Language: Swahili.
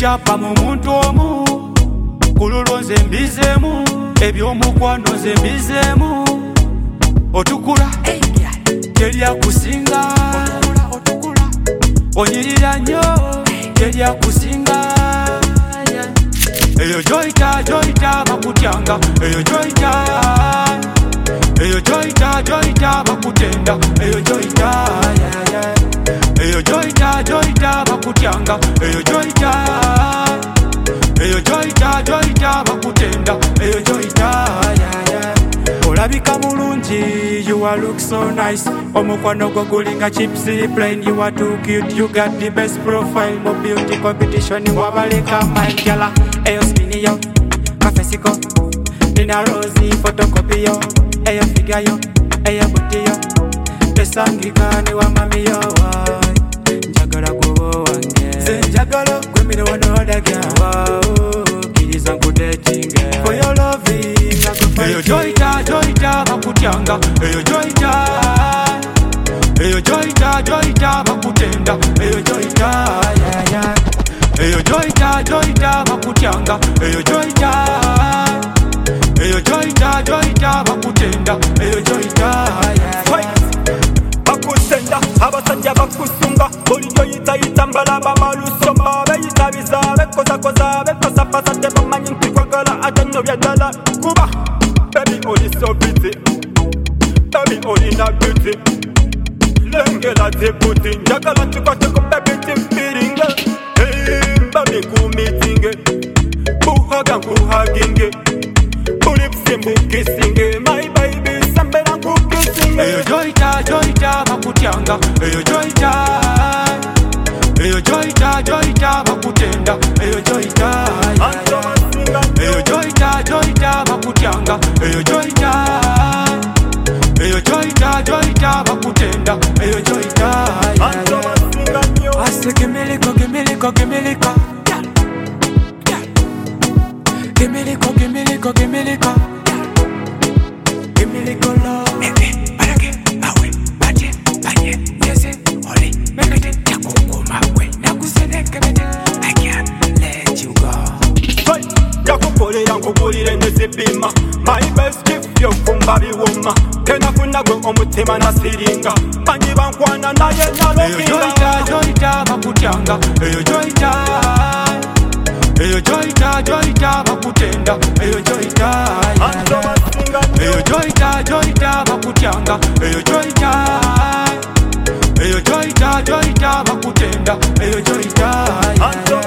Kyapa mu muntu omu kululwo nze mbizemu ebyomukwano nze mbizemu otukula terya kusinga onyirira nnyo terya kusinga eyo joyita bakutyanga eyo joyita bakutenda eyo joyita bakutyanga eyo joyita bakutenda eyo joyita olabika mulungi you are look so nice omukwano gwo gulinga chipsy plain you are too cute you got the best profile mo beauty competition wabaleka manjala eyo spini yo kafesiko nina rosi photocopy yo eyo figure yo eyo booty yo esangikani wa mami yo njagala kubo wange njagala kwemire wano odagya kiriza nkudetinge for your loving eyo joyita bakutyanga eyo joyita bakutenda eyo joyita bakutyanga eyo joyita bakutenda eyo joyita bakutenda abasajja bakusunga buli joyita itambala bamalusomba beyitabiza bekozakoza bekosapasa tebamanyi nti kwagala ate nno byaddala kuba baby oli so busy baby olina beauty lengela zibuti njagala tukwateko baby timpiringe baby kumitinge buhaga nkuhaginge bulipsi mbukisinge my baby sambera nkukisinge eyo joyita bakutyanga eyo joyita bakutenda eyo joyita bakutyanga eyo joyita bakutenda eyo joyita ase gimiliko love barake awe baje banye yese oli mekete yakukuma we nakuseneke bete I can't let you go yakukolera nkugulire nezipima my best gift yofumba biwuma kenafuna gwe omutima nasiringa bangi bankwana naye nalokinga joyita bakutyanga eyo joyita bakutenda eyo joyita bakutyanga eyo joyita bakutenda eyo joyita